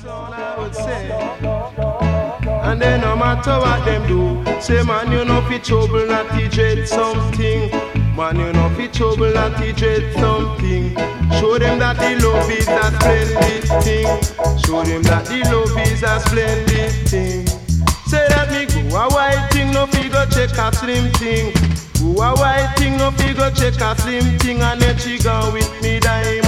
all I would say. And then no matter what them do, say man you know fi trouble not to dread something. Man you know fi trouble not to dread something. Show them that the love is a splendid thing. Show them that the love is a splendid thing. Say that me go a white thing, no fi go check a slim thing. Go a white thing, no fi go check a slim thing. And then she gone with me diamond.